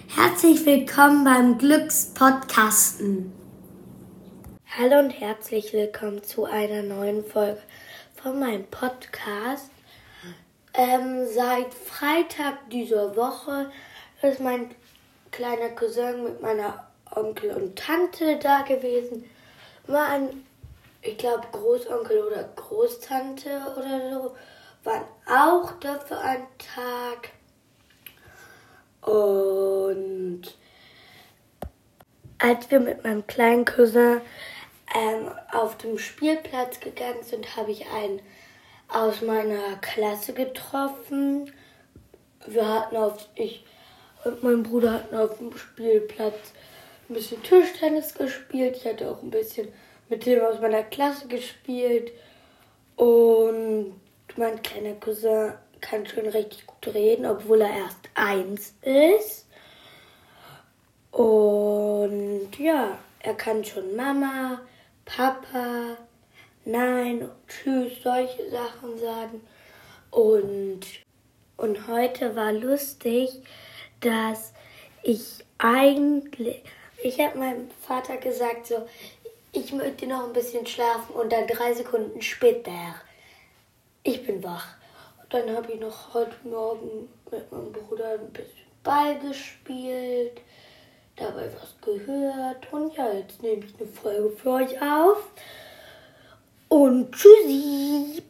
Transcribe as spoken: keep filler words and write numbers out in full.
Herzlich willkommen beim Glückspodcasten. Hallo und herzlich willkommen zu einer neuen Folge von meinem Podcast. Ähm, seit Freitag dieser Woche ist mein kleiner Cousin mit meiner Onkel und Tante da gewesen. Mein, ich glaube, Großonkel oder Großtante oder so waren auch da für einen Tag. Und als wir mit meinem kleinen Cousin ähm, auf dem Spielplatz gegangen sind, habe ich einen aus meiner Klasse getroffen. Wir hatten auf, ich und mein Bruder hatten auf dem Spielplatz ein bisschen Tischtennis gespielt. Ich hatte auch ein bisschen mit dem aus meiner Klasse gespielt. Und mein kleiner Cousin kann schon richtig gut reden, obwohl er erst eins ist. Und ja, er kann schon Mama, Papa, Nein und Tschüss, solche Sachen sagen. Und, und heute war lustig, dass ich eigentlich, ich habe meinem Vater gesagt, so, ich möchte noch ein bisschen schlafen und dann drei Sekunden später, ich bin wach. Und dann habe ich noch heute Morgen mit meinem Bruder ein bisschen Ball gespielt, dabei was gehört und ja, jetzt nehme ich eine Folge für euch auf und tschüssi!